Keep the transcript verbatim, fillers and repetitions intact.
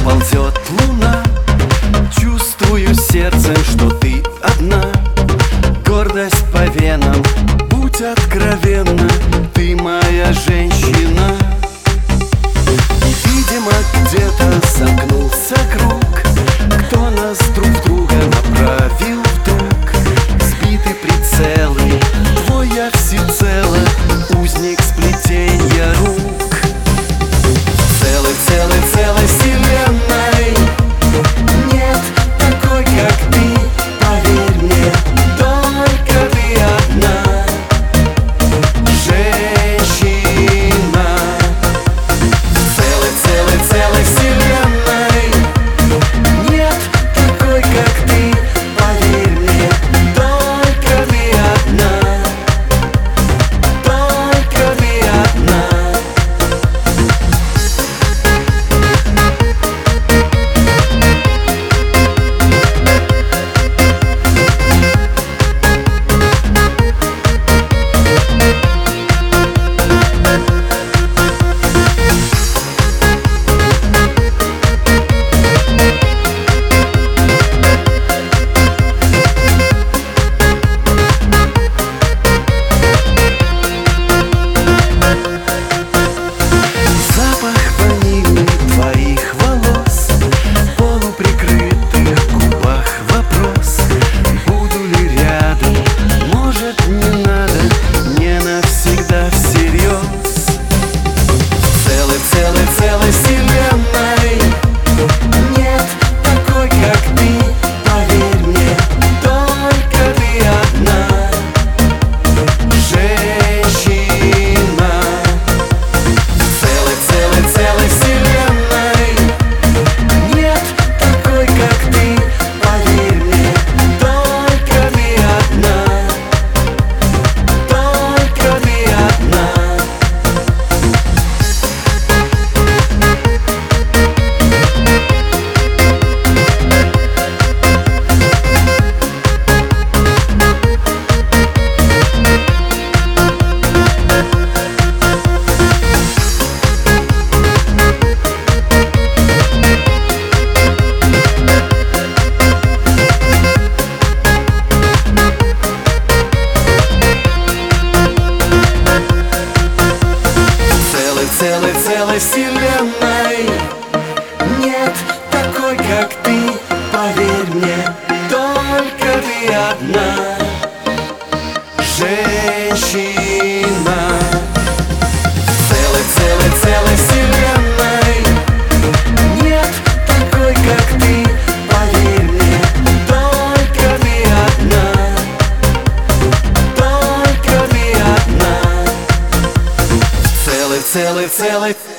ползет луна. Чувствую сердцем, что ты одна. Гордость по венам, будь откровенна, ты моя женщина. И, видимо, где-то сомкнулся круг. Кто нас друг в друга направил вдруг? Сбиты прицелы, твой я всецело, узник сплетенья рук. Целый, целый, целой вселенной нет такой, как ты, поверь мне, только ты одна женщина. Целый, целый, целой вселенной нет такой, как ты, поверь мне, только ты одна, только ты одна. Целой вселенной нет такой, как ты, поверь мне, только ты одна женщина. Целой, целой, целой вселенной нет такой, как ты, поверь мне, только ты одна, только ты одна. Целой, целой вселенной нет такой, как ты, поверь мне, только ты одна женщина. Целой, целой, целой вселенной нет такой, как ты, поверь мне, только ты одна, только ты одна. Целый, целый, целый.